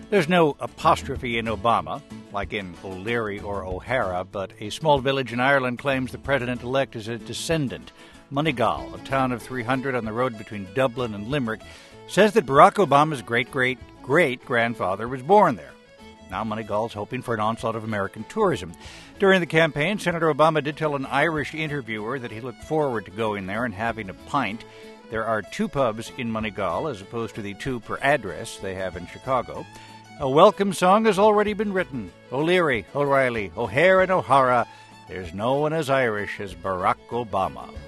There's no apostrophe in Obama, like in O'Leary or O'Hara, but a small village in Ireland claims the president-elect is a descendant. Moneygall, a town of 300 on the road between Dublin and Limerick, says that Barack Obama's great-great-great-grandfather was born there. Now Moneygall's hoping for an onslaught of American tourism. During the campaign, Senator Obama did tell an Irish interviewer that he looked forward to going there and having a pint. There are 2 pubs in Moneygall as opposed to the 2 per address they have in Chicago. A welcome song has already been written. O'Leary, O'Reilly, O'Hare and O'Hara. There's no one as Irish as Barack Obama.